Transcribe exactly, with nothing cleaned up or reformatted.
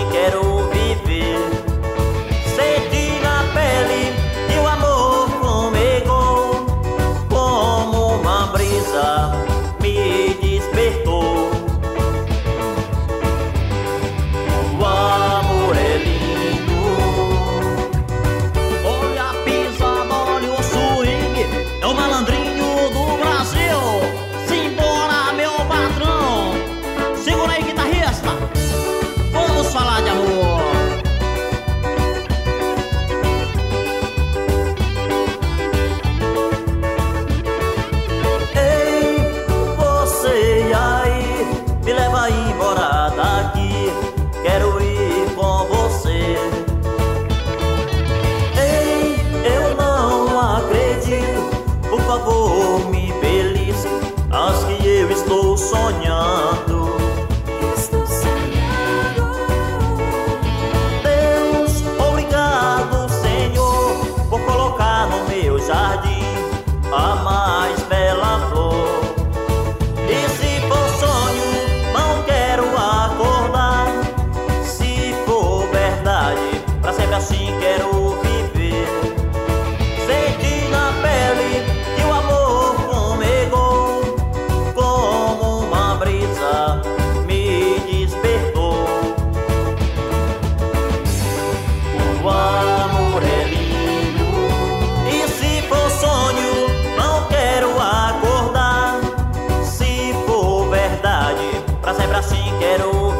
quero viver. Senti na pele e o amor fumegou, como uma brisa me despertou. O amor é lindo. Olha a pisada, olha o swing, é o malandrinho do Brasil. Simbora, meu patrão. Segura aí, guitarrista, vamos falar de amor. Ei, você aí, me leva embora daqui, quero ir com você. Ei, eu não acredito, por favor me belisque, acho que eu estou sonhando. Estou sonhando. Deus, obrigado, Senhor, por colocar no meu jardim a mais bela flor. E se for sonho, não quero acordar. Se for verdade, pra sempre assim quero viver. Senti na pele que o amor fumegou, como uma brisa me despertou. O amor é lindo. E se for sonho, não quero acordar. Se for verdade, pra sempre assim quero